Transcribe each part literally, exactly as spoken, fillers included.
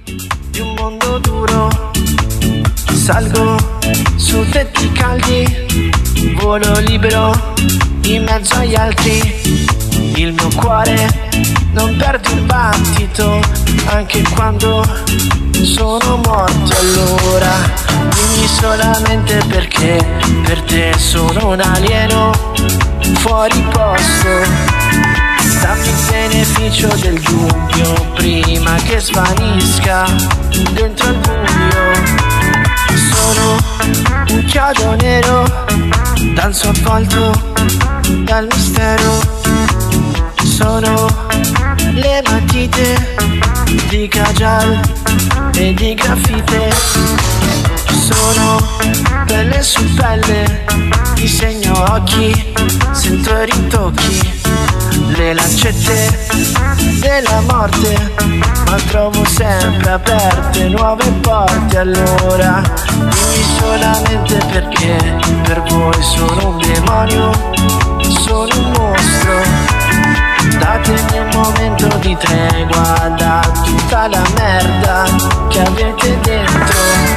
di un mondo duro. Salgo su tetti caldi, volo libero in mezzo agli altri. Il mio cuore non perde un battito anche quando sono morto. Allora dimmi solamente perché per te sono un alieno fuori posto. Dammi il beneficio del dubbio prima che svanisca dentro il buio. Sono un chiodo nero, danzo avvolto dal mistero. Sono le matite di Kajal e di grafite. Sono pelle su pelle, disegno occhi, sento i ritocchi, le lancette della morte, ma trovo sempre aperte nuove porte. Allora dimmi solamente perché per voi sono un demonio, sono un mostro. Datemi un momento di tregua da tutta la merda che avete dentro.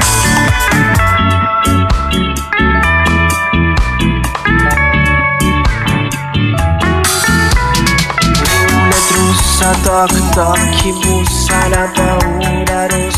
Toc toc, chi bussa, la paura rossa